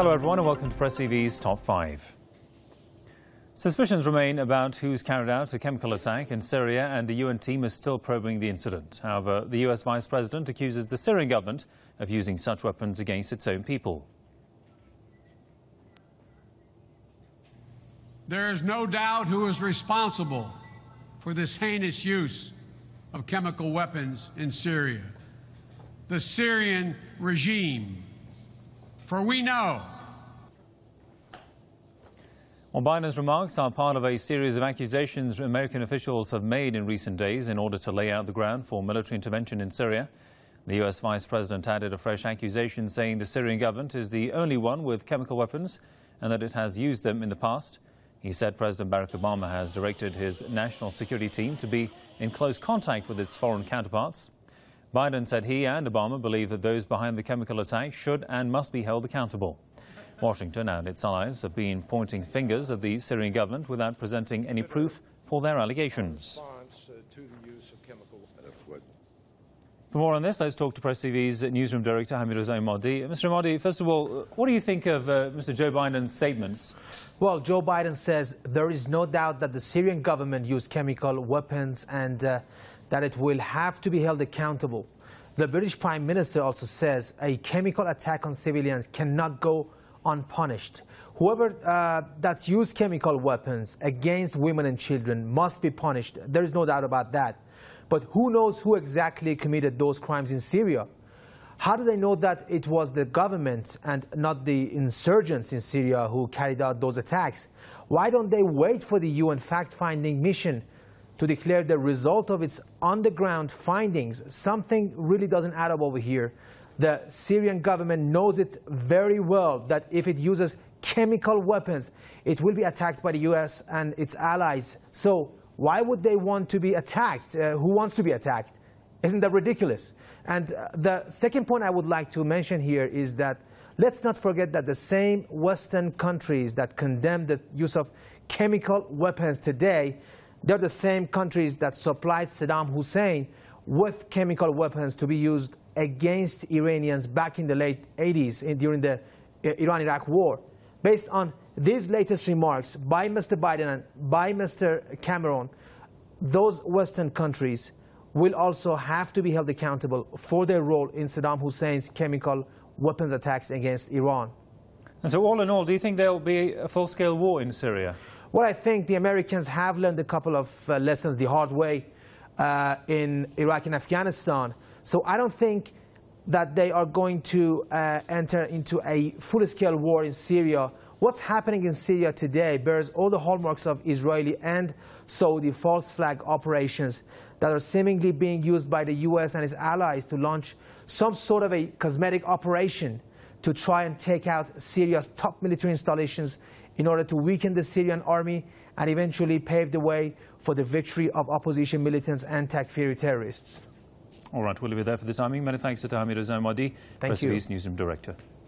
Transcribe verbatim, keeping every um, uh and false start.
Hello everyone and welcome to Press T V's Top five. Suspicions remain about who's carried out a chemical attack in Syria, and the U N team is still probing the incident. However, the U S Vice President accuses the Syrian government of using such weapons against its own people. There is no doubt who is responsible for this heinous use of chemical weapons in Syria: the Syrian regime. For we know. Well, Biden's remarks are part of a series of accusations American officials have made in recent days in order to lay out the ground for military intervention in Syria. The U S Vice President added a fresh accusation saying the Syrian government is the only one with chemical weapons and that it has used them in the past. He said President Barack Obama has directed his national security team to be in close contact with its foreign counterparts. Biden said he and Obama believe that those behind the chemical attack should and must be held accountable. Washington and its allies have been pointing fingers at the Syrian government without presenting any proof for their allegations. For more on this, let's talk to Press T V's newsroom director, Hamidouzan Mohdi. Mister Mohdi, first of all, what do you think of uh, Mister Joe Biden's statements? Well, Joe Biden says there is no doubt that the Syrian government used chemical weapons and uh, that it will have to be held accountable. The British Prime Minister also says a chemical attack on civilians cannot go unpunished. Whoever uh, that's used chemical weapons against women and children must be punished. There is no doubt about that. But who knows who exactly committed those crimes in Syria? How do they know that it was the government and not the insurgents in Syria who carried out those attacks? Why don't they wait for the U N fact-finding mission to declare the result of its on-the-ground findings? Something really doesn't add up over here. The Syrian government knows it very well that if it uses chemical weapons, it will be attacked by the U S and its allies. So why would they want to be attacked? Uh, who wants to be attacked? Isn't that ridiculous? And uh, the second point I would like to mention here is that let's not forget that the same Western countries that condemn the use of chemical weapons today, they're the same countries that supplied Saddam Hussein with chemical weapons to be used against Iranians back in the late eighties in, during the Iran-Iraq war. Based on these latest remarks by Mister Biden and by Mister Cameron, those Western countries will also have to be held accountable for their role in Saddam Hussein's chemical weapons attacks against Iran. And so all in all, do you think there will be a full-scale war in Syria? Well, I think the Americans have learned a couple of uh, lessons the hard way uh, in Iraq and Afghanistan. So I don't think that they are going to uh, enter into a full-scale war in Syria. What's happening in Syria today bears all the hallmarks of Israeli and Saudi false flag operations that are seemingly being used by the U S and its allies to launch some sort of a cosmetic operation to try and take out Syria's top military installations in order to weaken the Syrian army and eventually pave the way for the victory of opposition militants and Takfiri terrorists. All right, we'll leave it there for the timing. Many thanks to Hamidouzan Mohdi, Press T V's newsroom director.